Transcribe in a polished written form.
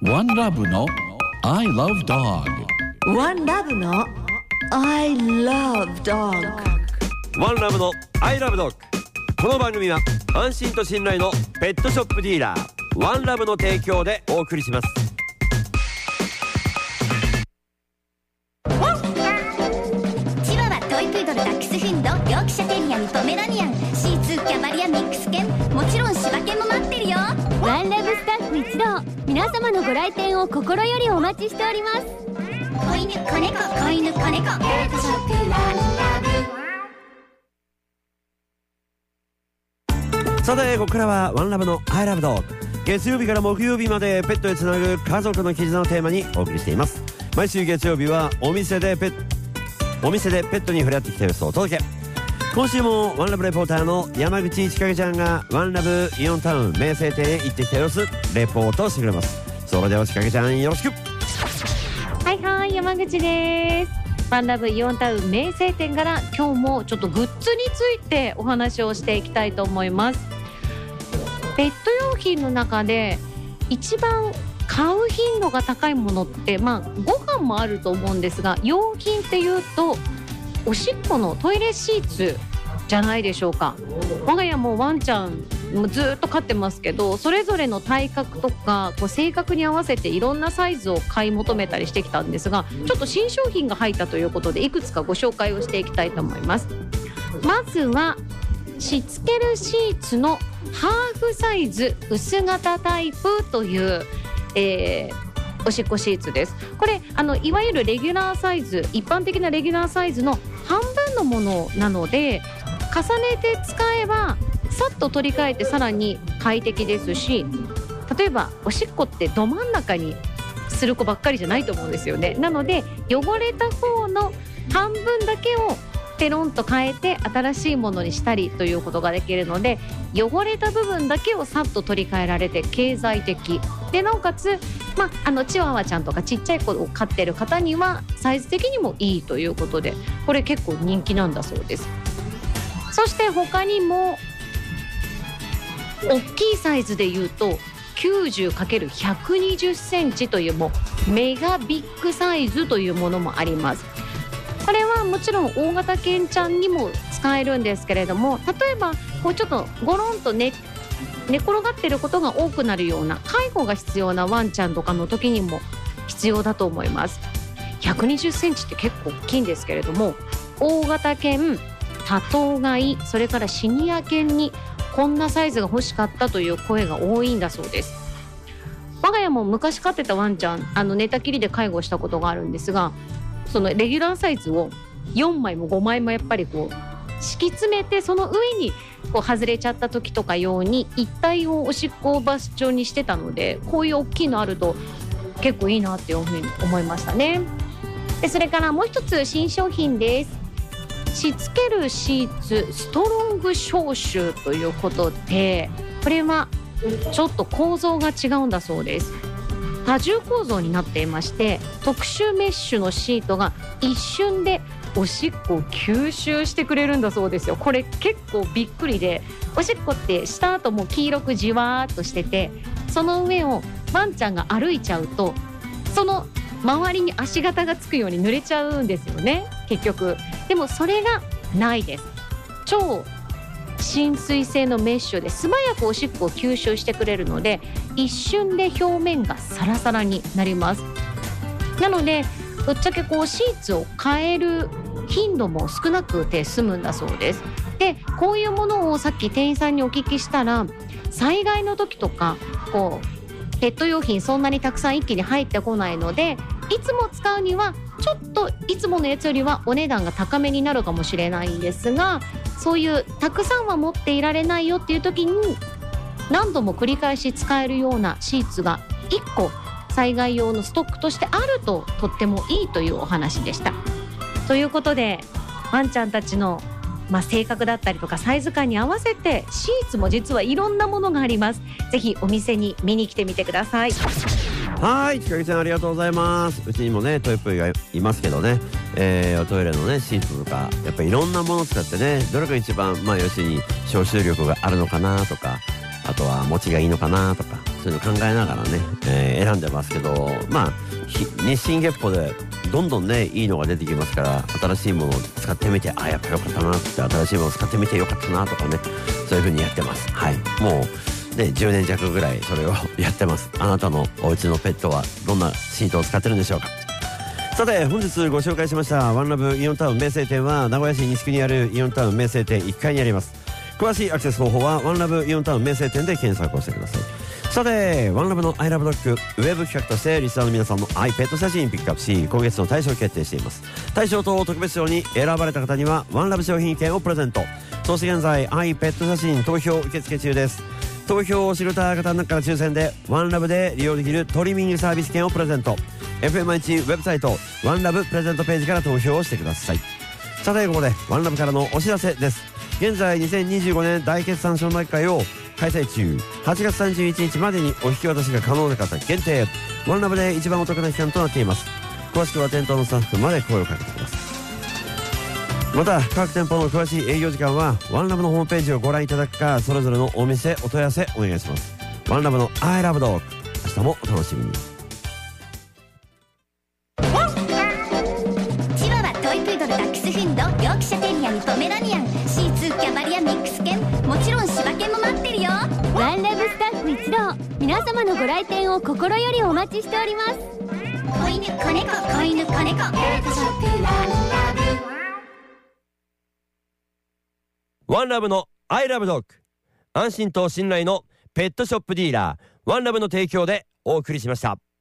One Love の I Love Dog。 One Love の I Love Dog。 One Love の I Love Dog。 この番組は安心と信頼のペットショップディーラーワンラブの提供でお送りします。 チワワ、トイプードル、ダックスフンド、ヨークシャテリアン、ポメラニアン、シーツー、キャバリア、ミックス犬、もちろん柴犬も待ってるよ。 ワンラブスタッフ一同、皆様のご来店を心よりお待ちしております。 子犬、子猫、子犬、子猫、ペットショップワンラブ。 さてここからはワンラブの I Love Dog。 月曜日から木曜日までペットへつなぐ家族の絆をテーマにお送りしています。毎週月曜日はお店でペットに触れ合ってきた様子をお届け。今週もワンラブレポーターの山口千景ちゃんがワンラブイオンタウン名声店へ行ってきた様子レポートしてくれます。それでは千景ちゃんよろしく。 はいはい、山口です。ワンラブイオンタウン名声店から今日もちょっとグッズについてお話をしていきたいと思います。ペット用品の中で一番買う頻度が高いものってご飯もあると思うんですが、用品っていうとおしっこのトイレシーツじゃないでしょうか。我が家もワンちゃんずっと飼ってますけど、それぞれの体格とか性格に合わせていろんなサイズを買い求めたりしてきたんですが、ちょっと新商品が入ったということでいくつかご紹介をしていきたいと思います。まずはしつけるシーツのハーフサイズ薄型タイプという、おしっこシーツです。これいわゆるレギュラーサイズ、一般的なレギュラーサイズの半分のものなので、重ねて使えばさっと取り替えてさらに快適ですし、例えばおしっこってど真ん中にする子ばっかりじゃないと思うんですよね。なので汚れた方の半分だけをペロンと変えて新しいものにしたりということができるので、汚れた部分だけをさっと取り替えられて経済的で、なおかつ、チワワちゃんとかちっちゃい子を飼ってる方にはサイズ的にもいいということで、これ結構人気なんだそうです。そして他にも大きいサイズでいうと 90×120 センチというもうメガビッグサイズというものもあります。これはもちろん大型犬ちゃんにも使えるんですけれども、例えばちょっとゴロンと寝転がってることが多くなるような介護が必要なワンちゃんとかの時にも必要だと思います。120センチって結構大きいんですけれども、大型犬、多頭飼い、それからシニア犬にこんなサイズが欲しかったという声が多いんだそうです。我が家も昔飼ってたワンちゃん寝たきりで介護したことがあるんですが、そのレギュラーサイズを4枚も5枚もやっぱり敷き詰めて、その上に外れちゃった時とか用に一体をおしっこ場所にしてたので、こういう大きいのあると結構いいなっていうふうに思いましたね。でそれからもう一つ新商品です。しつけるシーツストロング消臭ということで、これはちょっと構造が違うんだそうです。多重構造になっていまして、特殊メッシュのシートが一瞬でおしっこを吸収してくれるんだそうですよ。これ結構びっくりで、おしっこってした後も黄色くじわーっとしてて、その上をワンちゃんが歩いちゃうとその周りに足型がつくように濡れちゃうんですよね、結局。でもそれがないです。超浸水性のメッシュで素早くおしっこを吸収してくれるので、一瞬で表面がサラサラになります。なのでぶっちゃけシーツを変える頻度も少なくて済むんだそうです。でこういうものをさっき店員さんにお聞きしたら、災害の時とかペット用品そんなにたくさん一気に入ってこないので、いつも使うにはちょっといつものやつよりはお値段が高めになるかもしれないんですが、そういうたくさんは持っていられないよっていう時に何度も繰り返し使えるようなシーツが1個災害用のストックとしてあるととってもいいというお話でした。ということでワンちゃんたちの性格だったりとかサイズ感に合わせてシーツも実はいろんなものがあります。ぜひお店に見に来てみてください。 はい、ちかげちゃんありがとうございます。うちにもねトイプイがいますけどね、おトイレのねシーツとかやっぱりいろんなものを使ってね、どれが一番要するに消臭力があるのかなとか、 あとは餅がいいのかなとか、そういうの考えながらね、選んでますけど、まあ日進月歩でどんどんねいいのが出てきますから、新しいものを使ってみて、やっぱよかったなって、新しいものを使ってみてよかったなとかね、そういう風にやってます。はい、もうね10年弱ぐらいそれをやってます。あなたのお家のペットはどんなシートを使ってるんでしょうか。さて本日ご紹介しましたワンラブイオンタウン名声店は名古屋市西区にあるイオンタウン名声店1階にあります。詳しいアクセス方法はワンラブイオンタウン名声店で検索をしてください。さてワンラブのアイラブドッグウェブ企画としてリスナーの皆さんのアイペット写真ピックアップし、今月の大賞を決定しています。大賞と特別賞に選ばれた方にはワンラブ商品券をプレゼント。そして現在アイペット写真投票受付中です。投票を知れた方の中から抽選でワンラブで利用できるトリミングサービス券をプレゼント。 FM1 ウェブサイトワンラブプレゼントページから投票をしてください。さてここでワンラブからのお知らせです。現在2025年大決算奨励会を開催中。8月31日までにお引き渡しが可能な方限定、ワンラブで一番お得な期間となっています。詳しくは店頭のスタッフまで声をかけてください。また各店舗の詳しい営業時間はワンラブのホームページをご覧いただくか、それぞれのお店お問い合わせお願いします。ワンラブの I love dog、 明日もお楽しみに。 チワワ、トイプードル、ダックスフンド、ヨークシャテリアにポメラニアン、シーツー、キャバリア、ミックス犬、もちろん柴犬も待ってるよ。 ワンラブスタッフ一同、皆様のご来店を心よりお待ちしております。 子犬、子猫、子犬、子猫、ペットショップワンラブ。 ワンラブの I love dog、 安心と信頼のペットショップディーラーワンラブの提供でお送りしました。